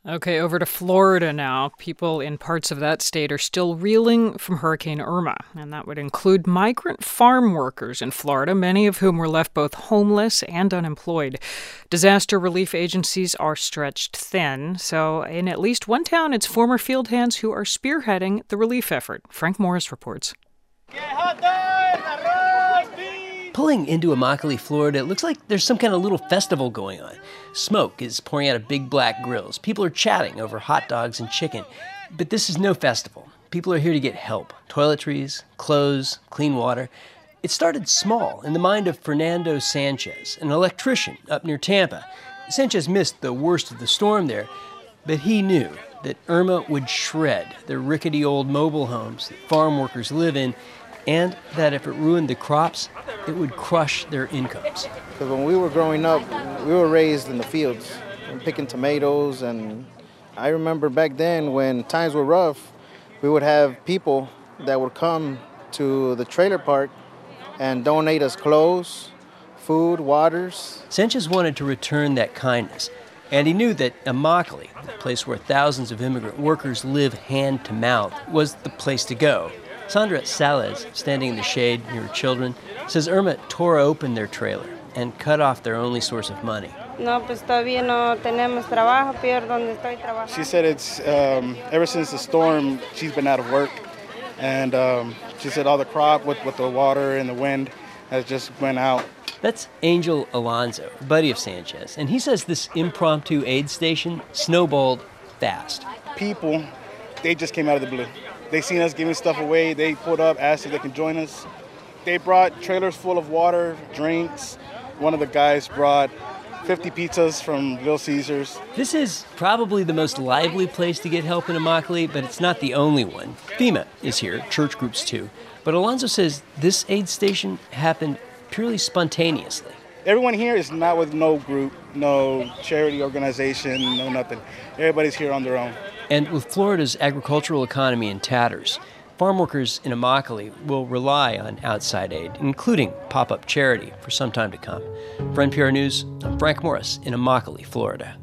Okay, over to Florida now. People in parts of that state are still reeling from Hurricane Irma, and that would include migrant farm workers in Florida, many of whom were left both homeless and unemployed. Disaster relief agencies are stretched thin, so in at least one town, it's former field hands who are spearheading the relief effort. Frank Morris reports. Pulling into Immokalee, Florida, it looks like there's some kind of little festival going on. Smoke is pouring out of big black grills. People are chatting over hot dogs and chicken. But this is no festival. People are here to get help. Toiletries, clothes, clean water. It started small in the mind of Fernando Sanchez, an electrician up near Tampa. Sanchez missed the worst of the storm there, but he knew that Irma would shred the rickety old mobile homes that farm workers live in, and that if it ruined the crops, it would crush their incomes. Because when we were growing up, we were raised in the fields and picking tomatoes. And I remember back then when times were rough, we would have people that would come to the trailer park and donate us clothes, food, waters. Sanchez wanted to return that kindness, and he knew that Immokalee, the place where thousands of immigrant workers live hand to mouth, was the place to go. Sandra Salez, standing in the shade near her children, says Irma tore open their trailer and cut off their only source of money. She said it's ever since the storm, she's been out of work. And she said all the crop with the water and the wind has just went out. That's Angel Alonso, a buddy of Sanchez. And he says this impromptu aid station snowballed fast. People, they just came out of the blue. They seen us giving stuff away. They pulled up, asked if they can join us. They brought trailers full of water, drinks. One of the guys brought 50 pizzas from Little Caesars. This is probably the most lively place to get help in Immokalee, but it's not the only one. FEMA is here, church groups too. But Alonso says this aid station happened purely spontaneously. Everyone here is not with no group, no charity organization, no nothing. Everybody's here on their own. And with Florida's agricultural economy in tatters, farm workers in Immokalee will rely on outside aid, including pop-up charity, for some time to come. For NPR News, I'm Frank Morris in Immokalee, Florida.